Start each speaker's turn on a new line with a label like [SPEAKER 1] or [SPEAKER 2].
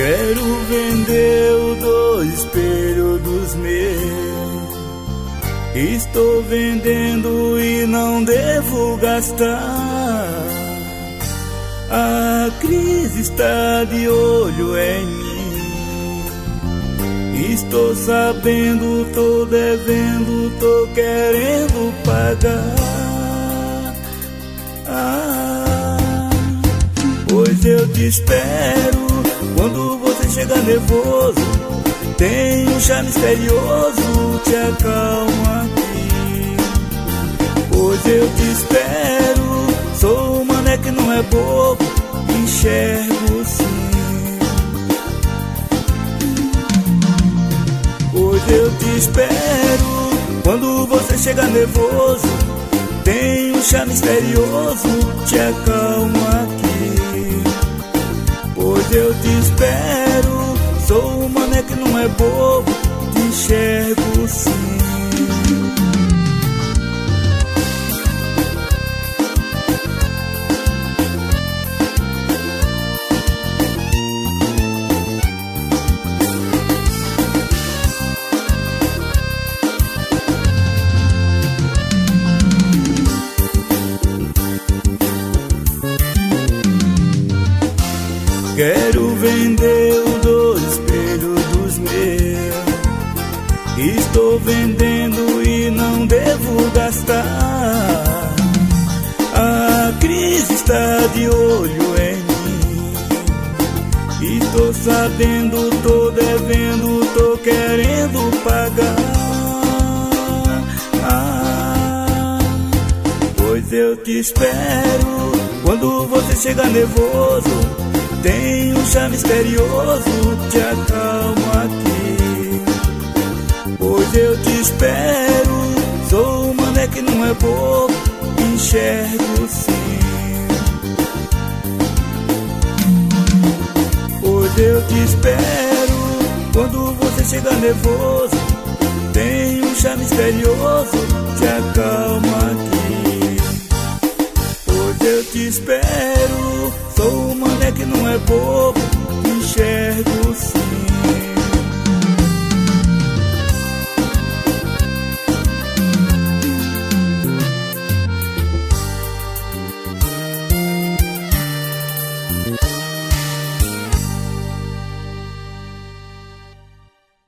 [SPEAKER 1] Quero vender os 2 espelhos dos meus. Estou vendendo e não devo gastar. A crise está de olho em mim. Estou sabendo, tô devendo, tô querendo pagar. Pois eu te espero. Quando você chega nervoso, tem um chá misterioso, te acalma aqui. Pois eu te espero. Sou um mané que não é bobo, enxergo sim. Pois eu te espero. Quando você chega nervoso, tem um chá misterioso, te acalma aqui. Pois eu te espero. Sou um mané que não é bobo, te enxergo sim. Quero vender os 2 espelhos dos meus. Estou vendendo e não devo gastar. A crise está de olho em mim. Estou sabendo, tô devendo, tô querendo pagar. Pois eu te espero. Quando você chega nervoso, tem um chá misterioso, te acalma aqui. Pois eu te espero. Sou um mané que não é bobo, enxergo sim. Pois eu te espero. Quando você chega nervoso, tem um chá misterioso, te acalma aqui. Pois eu te espero. Sou um mané que não é bobo,